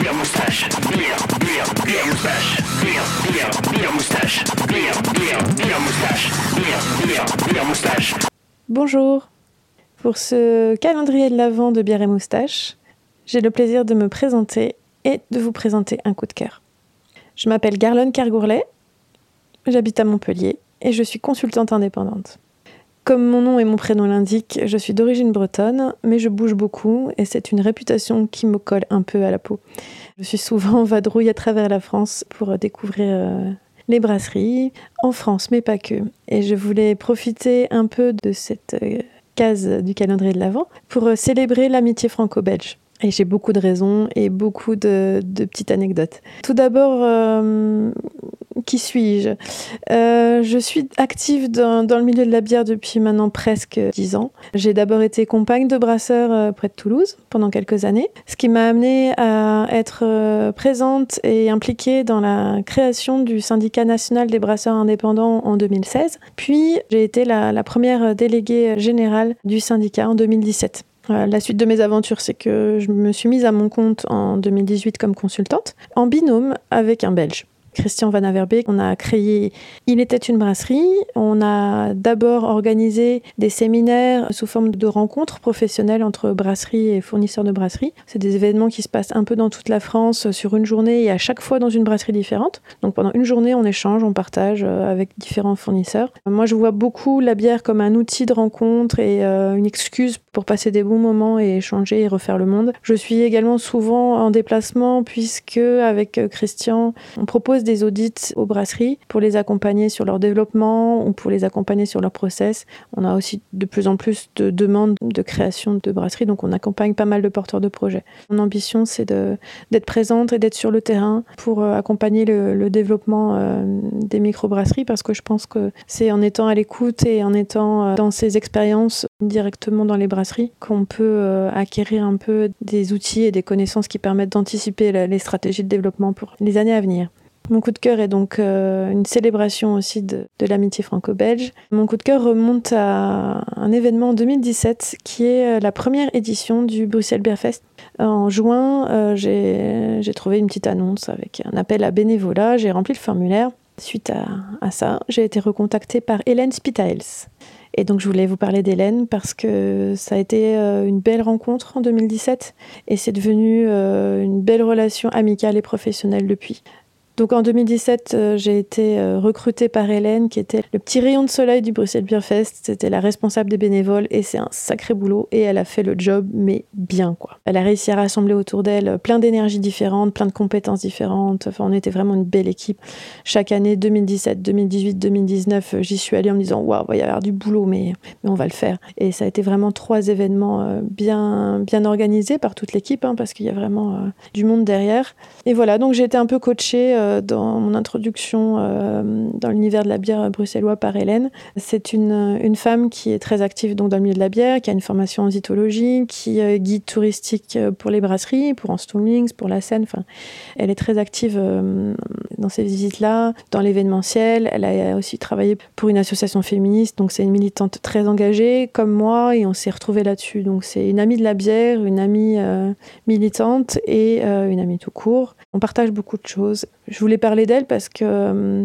beer moustache, beer moustache, beer moustache, beer moustache, beer moustache. Bonjour. Pour ce calendrier de l'Avent de bière et moustache, j'ai le plaisir de me présenter et de vous présenter un coup de cœur. Je m'appelle Garlone Kergourlet, j'habite à Montpellier et je suis consultante indépendante. Comme mon nom et mon prénom l'indiquent, je suis d'origine bretonne, mais je bouge beaucoup et c'est une réputation qui me colle un peu à la peau. Je suis souvent en vadrouille à travers la France pour découvrir les brasseries, en France, mais pas que. Et je voulais profiter un peu de cette case du calendrier de l'Avent pour célébrer l'amitié franco-belge. Et j'ai beaucoup de raisons et beaucoup de petites anecdotes. Tout d'abord, qui suis-je ? Je suis active dans le milieu de la bière depuis maintenant presque 10 ans. J'ai d'abord été compagne de brasseur près de Toulouse pendant quelques années, ce qui m'a amenée à être présente et impliquée dans la création du syndicat national des brasseurs indépendants en 2016. Puis, j'ai été la première déléguée générale du syndicat en 2017. La suite de mes aventures, c'est que je me suis mise à mon compte en 2018 comme consultante, en binôme avec un Belge. Christian Van Averbeek, on a créé Il était une brasserie. On a d'abord organisé des séminaires sous forme de rencontres professionnelles entre brasseries et fournisseurs de brasseries. C'est des événements qui se passent un peu dans toute la France sur une journée et à chaque fois dans une brasserie différente. Donc pendant une journée, on échange, on partage avec différents fournisseurs. Moi, je vois beaucoup la bière comme un outil de rencontre et une excuse pour passer des bons moments et échanger et refaire le monde. Je suis également souvent en déplacement puisque avec Christian, on propose des audits aux brasseries pour les accompagner sur leur développement ou pour les accompagner sur leur process. On a aussi de plus en plus de demandes de création de brasseries, donc on accompagne pas mal de porteurs de projets. Mon ambition, c'est d'être présente et d'être sur le terrain pour accompagner le développement des microbrasseries parce que je pense que c'est en étant à l'écoute et en étant dans ces expériences directement dans les brasseries qu'on peut acquérir un peu des outils et des connaissances qui permettent d'anticiper les stratégies de développement pour les années à venir. Mon coup de cœur est donc une célébration aussi de l'amitié franco-belge. Mon coup de cœur remonte à un événement en 2017 qui est la première édition du Bruxelles Beer Fest. En juin, j'ai trouvé une petite annonce avec un appel à bénévolat. J'ai rempli le formulaire. Suite à ça, j'ai été recontactée par Hélène Spitaels. Et donc je voulais vous parler d'Hélène parce que ça a été une belle rencontre en 2017 et c'est devenu une belle relation amicale et professionnelle depuis. Donc en 2017, j'ai été recrutée par Hélène, qui était le petit rayon de soleil du Bruxelles Beer Fest. C'était la responsable des bénévoles et c'est un sacré boulot. Et elle a fait le job, mais bien quoi. Elle a réussi à rassembler autour d'elle plein d'énergies différentes, plein de compétences différentes. Enfin, on était vraiment une belle équipe. Chaque année, 2017, 2018, 2019, j'y suis allée en me disant « Waouh, il va y avoir du boulot, mais on va le faire ». Et ça a été vraiment 3 événements bien organisés par toute l'équipe, parce qu'il y a vraiment du monde derrière. Et voilà, donc j'ai été un peu coachée dans mon introduction dans l'univers de la bière bruxellois par Hélène. C'est une femme qui est très active donc, dans le milieu de la bière, qui a une formation en zytologie, qui est guide touristique pour les brasseries, pour Anstonlings, pour la Seine. Enfin, elle est très active dans ces visites-là, dans l'événementiel. Elle a aussi travaillé pour une association féministe, donc c'est une militante très engagée comme moi et on s'est retrouvés là-dessus. Donc c'est une amie de la bière, une amie militante et une amie tout court. On partage beaucoup de choses. Je voulais parler d'elle parce que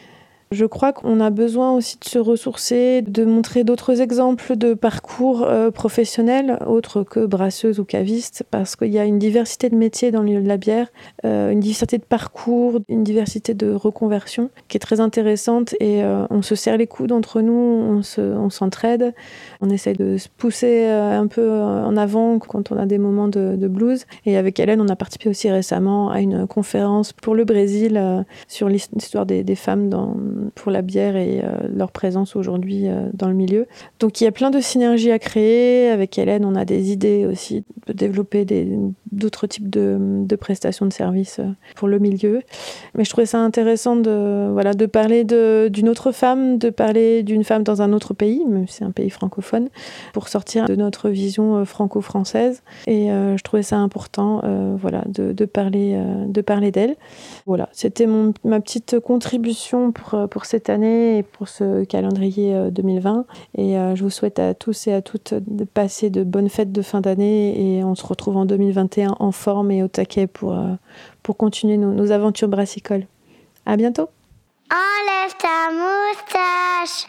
je crois qu'on a besoin aussi de se ressourcer, de montrer d'autres exemples de parcours professionnels, autres que brasseuse ou caviste, parce qu'il y a une diversité de métiers dans le milieu de la bière, une diversité de parcours, une diversité de reconversion qui est très intéressante et on se serre les coudes entre nous, on s'entraide, on essaie de se pousser un peu en avant quand on a des moments de blues. Et avec Hélène, on a participé aussi récemment à une conférence pour le Brésil sur l'histoire des femmes pour la bière et leur présence aujourd'hui dans le milieu. Donc il y a plein de synergies à créer. Avec Hélène, on a des idées aussi de développer d'autres types de prestations de services pour le milieu. Mais je trouvais ça intéressant de parler d'une autre femme, de parler d'une femme dans un autre pays, même si c'est un pays francophone, pour sortir de notre vision franco-française. Et je trouvais ça important de parler d'elle. Voilà, c'était ma petite contribution pour cette année et pour ce calendrier 2020. Et je vous souhaite à tous et à toutes de passer de bonnes fêtes de fin d'année et on se retrouve en 2021 en forme et au taquet pour continuer nos aventures brassicoles. À bientôt. Enlève ta moustache.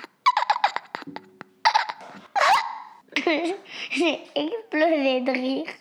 J'ai explosé de rire.